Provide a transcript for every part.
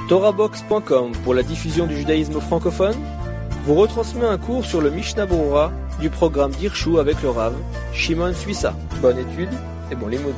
TorahBox.com pour la diffusion du judaïsme francophone vous retransmet un cours sur le Mishnah Berurah du programme d'Irshu avec le Rav Shimon Suissa. Bonne étude et bon limoud.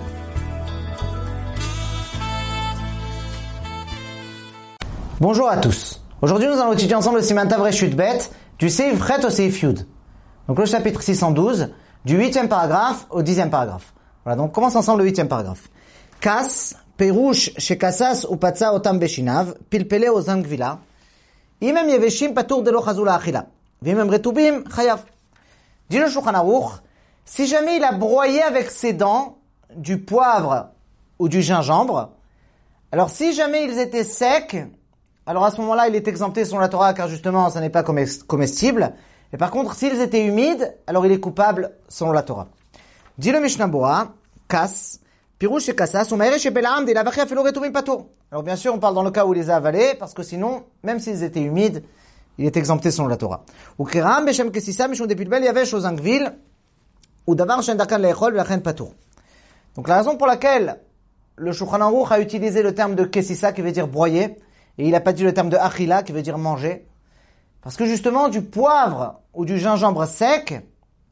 Bonjour à tous. Aujourd'hui, nous allons étudier ensemble le Siman Tav Resh Yud Bet du Seif Chet au Seif Yud. Donc le chapitre 612 du 8e paragraphe au 10e paragraphe. Voilà, donc on commence ensemble le 8e paragraphe. Kas Perouche shekasas upatsa otam beshinav pilpele ozam gvila imem yeveshim patur de lo chazula achila vimem retubim chayav. Dit le Shulchan Aruch, si jamais il a broyé avec ses dents du poivre ou du gingembre, alors si jamais ils étaient secs, alors à ce moment-là il est exempté selon la Torah car justement ça n'est pas comestible. Et par contre s'ils étaient humides, alors il est coupable selon la Torah. Dit le Mishnah Berurah, kas Pirouche et Kassas, ou Maïre chez Belaam, des Lavachia Feloretumim Pato. Alors bien sûr, on parle dans le cas où il les a avalés, parce que sinon, même s'ils étaient humides, il est exempté selon la Torah. Ou Kiram, Beshem Kesissa, Mishon de Pilbel, Yavesh, Ozangvil, ou Davar Shen Dakan Leechol, Lachen Pato. Donc la raison pour laquelle le Shulchan Aruch a utilisé le terme de Kesissa, qui veut dire broyer, et il n'a pas dit le terme de Achila, qui veut dire manger, parce que justement, du poivre ou du gingembre sec,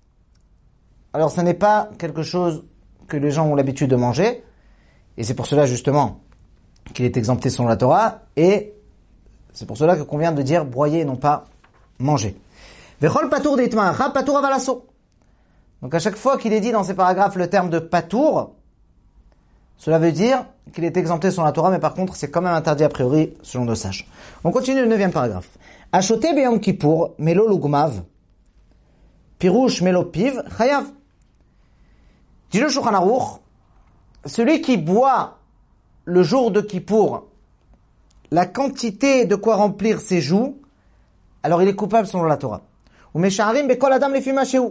alors ce n'est pas quelque chose que les gens ont l'habitude de manger, et c'est pour cela justement qu'il est exempté selon la Torah, et c'est pour cela que convient de dire broyer et non pas manger. Vechol patour d'itma'acha patour avalasso. Donc à chaque fois qu'il est dit dans ces paragraphes le terme de patour, cela veut dire qu'il est exempté selon la Torah, mais par contre c'est quand même interdit a priori selon nos sages. On continue le 9e paragraphe. Achoté beyom kippour melo lugmav pirouche melo piv chayav. Dit le Shulchan Aruch, celui qui boit le jour de Kippour la quantité de quoi remplir ses joues, alors il est coupable selon la Torah. Ou mesharim bekol adam lefi masheu.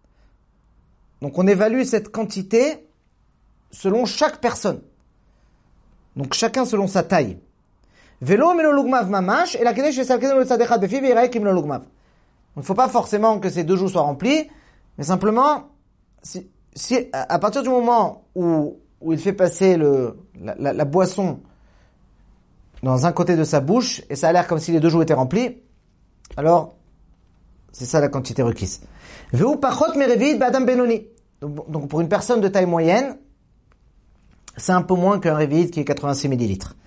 Donc on évalue cette quantité selon chaque personne. Donc chacun selon sa taille. Velo melo lugmav mamash et la kedei shesalkedem le tzadechad befi veirae kim lo lugmav. Il ne faut pas forcément que ces deux joues soient remplies, mais simplement si à partir du moment où il fait passer la boisson dans un côté de sa bouche, et ça a l'air comme si les deux joues étaient remplis, alors c'est ça la quantité requise. Donc pour une personne de taille moyenne, c'est un peu moins qu'un révide qui est 86 millilitres.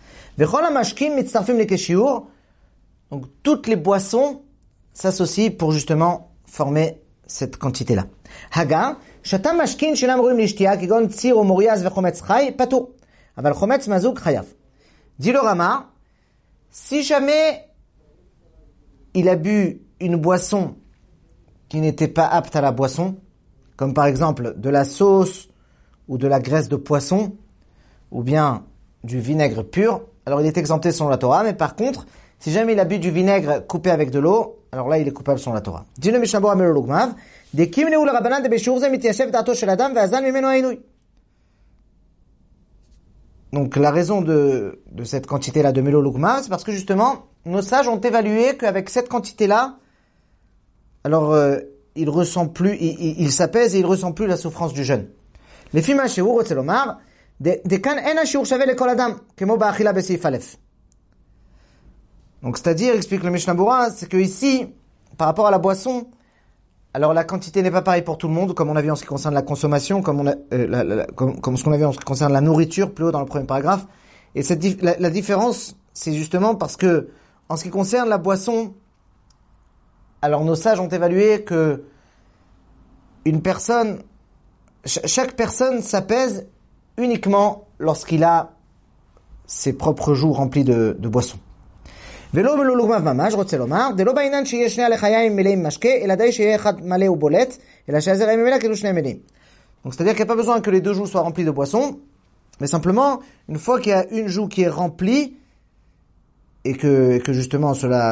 Donc toutes les boissons s'associent pour justement former cette quantité-là. Haga שתה משכין שאינם ראויים לשתייה, כגון ציר או מוריאז וחומץ חי, פטור. אבל חומץ מזוג חייב. Dit le Rama, si jamais il a bu une boisson qui n'était pas apte à la boisson, comme par exemple de la sauce ou de la graisse de poisson, ou bien du vinaigre pur, alors il est exempté selon la Torah, mais par contre, si jamais il a bu du vinaigre coupé avec de l'eau, alors là il est coupable selon la Torah. Dit le Mishnah Berurah melo lugmav, donc la raison de cette quantité-là de melo lugmav, c'est parce que justement, nos sages ont évalué qu'avec cette quantité-là, alors il ressent plus, il s'apaise et il ressent plus la souffrance du jeûne. Les films chez vous, Rotzelomar, des kan en shiur shave lekol adam, kemo ba'achila beseif alef. Donc c'est-à-dire, explique le Mishnah Berurah, c'est que ici, par rapport à la boisson, alors la quantité n'est pas pareille pour tout le monde, comme on a vu en ce qui concerne la consommation, comme ce qu'on a vu en ce qui concerne la nourriture, plus haut dans le premier paragraphe. Et la différence, c'est justement parce que, en ce qui concerne la boisson, alors nos sages ont évalué que chaque personne s'apaise uniquement lorsqu'il a ses propres joues remplies de boissons. ולא מלא לוגמב ממש, רוצה לומר, דלא בעניין שיהיה שני הלחיים מלאים משקה, אלא די שיהיה אחד מלא ובולט, אלא שהזרע ממילא כאילו שני מלאים. Donc c'est-à-dire qu'il n'y a pas besoin que les deux joues soient remplies de boissons, mais simplement, une fois qu'il y a une joue qui est remplie, et que justement cela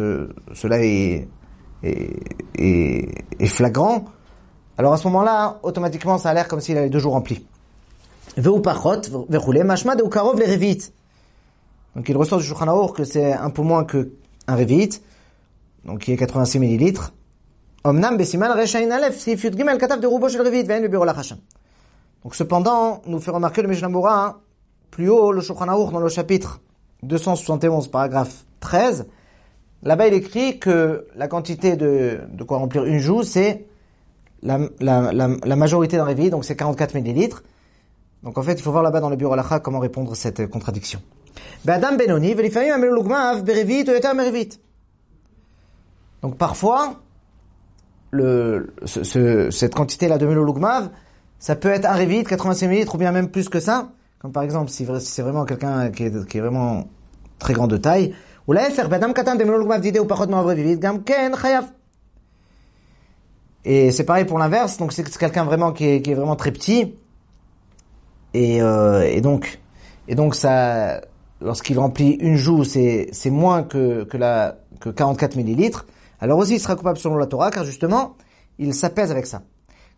est flagrant, alors à ce moment-là, automatiquement, ça a l'air comme s'il avait deux joues remplies. והוא פחות, וכולי, משמע דהו קרוב לרביעית. Donc il ressort du Shulchan Aruch que c'est un peu moins que un révite, donc qui est 86 millilitres. Omnam besiman resh ayin alef sif yud gimel katav de rubo shel révite ve'en bebiro lachasham. Donc cependant, nous fait remarquer le Mishnah Berurah, plus haut, le Shulchan Aruch dans le chapitre 271, paragraphe 13, là-bas il écrit que la quantité de quoi remplir une joue, c'est la majorité d'un réveil, donc c'est 44 millilitres. Donc en fait, il faut voir là-bas dans le bureau halakha comment répondre à cette contradiction. B'adam benoni, velifamim amelu lugmav berevit ou yoter merevit. Donc parfois, cette quantité-là de melo lugmav, ça peut être un révit, 85 millilitres ou bien même plus que ça. Comme par exemple, si c'est vraiment quelqu'un qui est vraiment très grand de taille. Ou là, faire b'adam katan de melo lugmav d'idée ou pachot ma'avre vivit, gam ken chayav. Et c'est pareil pour l'inverse. Donc c'est quelqu'un vraiment qui est vraiment très petit. Et donc ça, lorsqu'il remplit une joue, c'est moins que 44 millilitres. Alors aussi, il sera coupable selon la Torah, car justement, il s'apaise avec ça.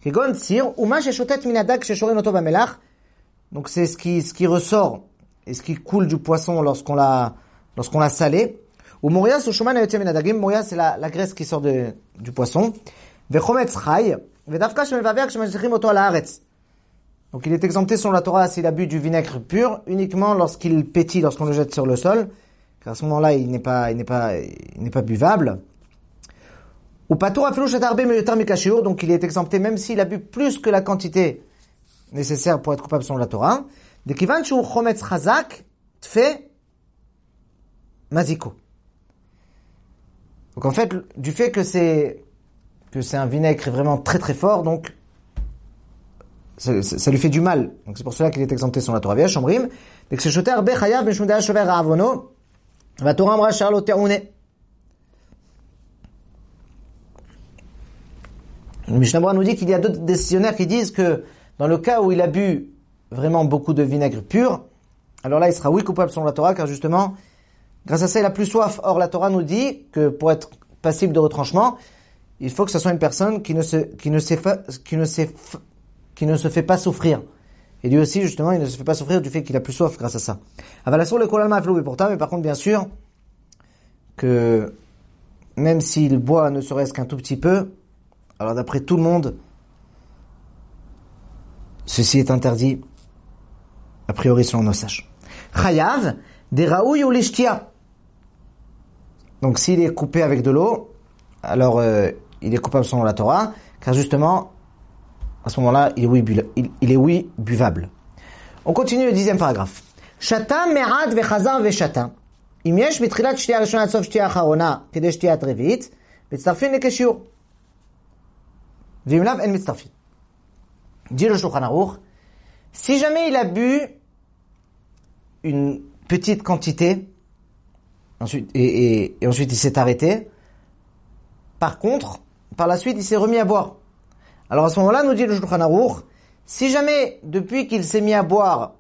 Donc c'est ce qui ressort et ce qui coule du poisson lorsqu'on l'a salé. Ou moria moria c'est la graisse qui sort du poisson. Donc il est exempté selon la Torah s'il a bu du vinaigre pur, uniquement lorsqu'il pétille, lorsqu'on le jette sur le sol, car à ce moment-là il n'est pas buvable. Ou patour afilou shatarbe meyotar mikashur, donc il est exempté même s'il a bu plus que la quantité nécessaire pour être coupable selon la Torah. De kivan shu chometz chazak tfe maziko. Donc en fait, du fait que c'est un vinaigre vraiment très très fort, donc ça lui fait du mal. Donc c'est pour cela qu'il est exempté selon la Torah. Via Shomrim, dès que c'est choter be chayav meshudea shover avono, va Torah amra charlo teroune. Le Mishnah Berurah nous dit qu'il y a d'autres décisionnaires qui disent que dans le cas où il a bu vraiment beaucoup de vinaigre pur, alors là il sera oui coupable selon la Torah, car justement grâce à ça il a plus soif. Or la Torah nous dit que pour être passible de retranchement, il faut que ce soit une personne qui ne se fait pas souffrir. Et lui aussi, justement, il ne se fait pas souffrir du fait qu'il a plus soif grâce à ça. Avalasur le kolal ma'aflou et pourtant, mais par contre, bien sûr, que même s'il boit ne serait-ce qu'un tout petit peu, alors d'après tout le monde, ceci est interdit, a priori selon nos sages. Chayav, des raouilles ou lishtia. Donc s'il est coupé avec de l'eau, alors il est coupable selon la Torah, car justement, à ce moment-là, il est oui buvable. On continue le 10e paragraphe. Shata me'ad vechazar veshata. Im yesh mitchilat shtiya rishona ad sof shtiya acharona kedei shtiyat revit, mitztarfin lekeshiur. V'im lav en mitztarfin. Dit le Shulchan Aruch, si jamais il a bu une petite quantité, ensuite et ensuite il s'est arrêté, par contre, par la suite, il s'est remis à boire. Alors à ce moment-là, nous dit le Shulchan Aruch, si jamais, depuis qu'il s'est mis à boire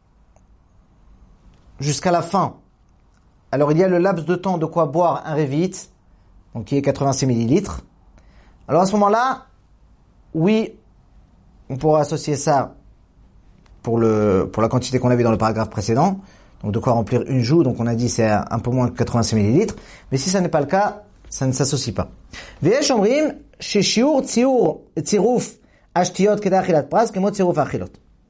jusqu'à la fin, alors il y a le laps de temps de quoi boire un révit, donc qui est 86 millilitres, alors à ce moment-là, oui, on pourra associer ça pour la quantité qu'on a vu dans le paragraphe précédent, donc de quoi remplir une joue, donc on a dit c'est un peu moins que 86 millilitres, mais si ça n'est pas le cas, ça ne s'associe pas. Ve'yesh omrim sheshiur tziruf ashtiyot kedei achilat pras kemo tziruf achilot.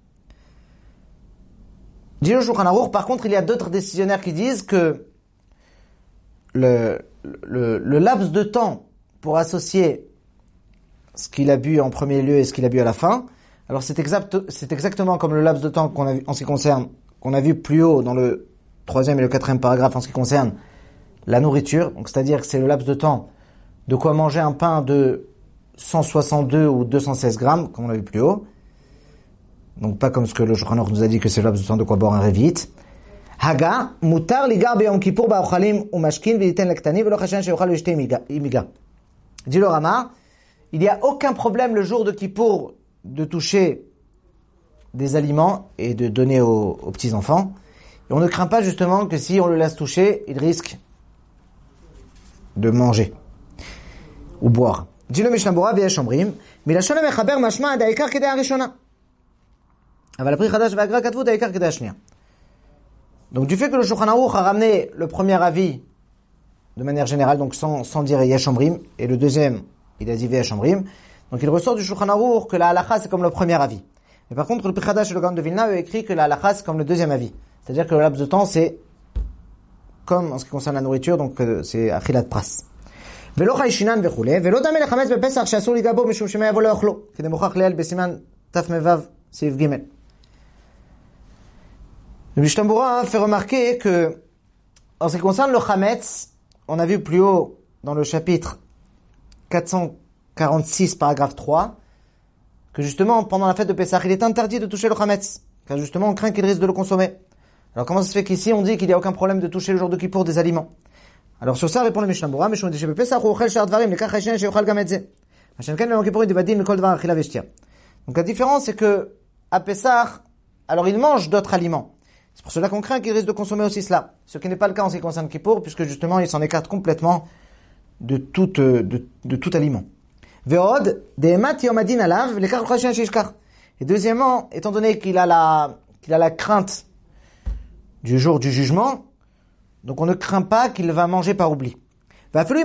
Dit le Shulchan Aruch, par contre, il y a d'autres décisionnaires qui disent que le laps de temps pour associer ce qu'il a bu en premier lieu et ce qu'il a bu à la fin, alors c'est exactement comme le laps de temps qu'on a vu en ce qui concerne, qu'on a vu plus haut dans le 3e et le 4e paragraphe en ce qui concerne la nourriture, donc c'est-à-dire que c'est le laps de temps de quoi manger un pain de 162 ou 216 grammes, comme on l'a vu plus haut. Donc pas comme ce que le Shulchan Aruch nous a dit que c'est le laps de temps de quoi boire un révit. Haga, mutar ligar beyom kippur ba'ochalim umashkin v'yiten lektani v'lo chashen sheyochal v'yishte imiga. Dit le Rama, il n'y a aucun problème le jour de Kippour de toucher des aliments et de donner aux petits-enfants. Et on ne craint pas justement que si on le laisse toucher, il risque de manger ou boire. Dit le Mishnah Berurah v'yesh omrim, milashon mechaber mashma da'ikar kedei harishona. Aval pri chadash ve'agra katvu da'ikar kedei hashniya. Donc du fait que le Shulchan Aruch a ramené le premier avis de manière générale, donc sans dire yesh omrim, et le deuxième, il a dit v'yesh omrim, donc il ressort du Shulchan Aruch que la halakha c'est comme le premier avis. Mais par contre, le Pri Chadash et le Gaon de Vilna ont écrit que la halakha c'est comme le deuxième avis. C'est-à-dire que le laps de temps c'est comme en ce qui concerne la nourriture, donc c'est achilat pras. Velo chayshinan vechule, velo dame lechametz bepesach she'asur ligabo mishum shema yavo lo yachlo, kidei mochach leel besiman taf mevav seif gimel. Le Mishnah Berurah fait remarquer que, en ce qui concerne le chametz, on a vu plus haut dans le chapitre 446, paragraphe 3, que justement, pendant la fête de Pessah, il est interdit de toucher le chametz, car justement, on craint qu'il risque de le consommer. Alors comment ça se fait qu'ici, on dit qu'il n'y a aucun problème de toucher le jour de Kippour des aliments? Alors sur ça, répond le Mishnah Berurah, Mishum dit Pessah ou ochel shar dvarim, lekach hayshin sheyochal gam et ze. Hashem ken le Kippour divadim mikol dvar achila veshtia. Donc la différence, c'est que, à Pessah, alors il mange d'autres aliments. C'est pour cela qu'on craint qu'il risque de consommer aussi cela. Ce qui n'est pas le cas en ce qui concerne Kippour, puisque justement, il s'en écarte complètement de tout aliment. Ve'od, de'emat yomadin alav, lekach chashin shishkar. Et deuxièmement, étant donné qu'il a la crainte du jour du jugement, donc on ne craint pas qu'il va manger par oubli. Conclut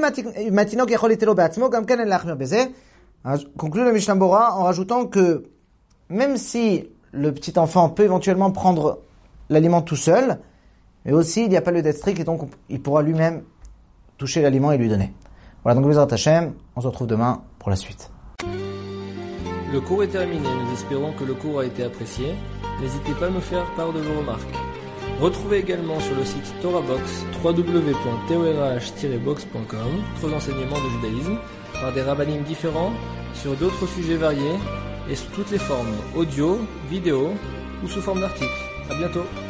le Mishnah Berurah en rajoutant que même si le petit enfant peut éventuellement prendre l'aliment tout seul, mais aussi il n'y a pas le dette strict et donc il pourra lui-même toucher l'aliment et lui donner. Voilà, donc Bezrat Hashem, on se retrouve demain pour la suite. Le cours est terminé, nous espérons que le cours a été apprécié. N'hésitez pas à nous faire part de vos remarques. Retrouvez également sur le site TorahBox www.torah-box.com d'autres enseignements de judaïsme par des rabbinim différents sur d'autres sujets variés et sous toutes les formes, audio, vidéo ou sous forme d'articles. À bientôt.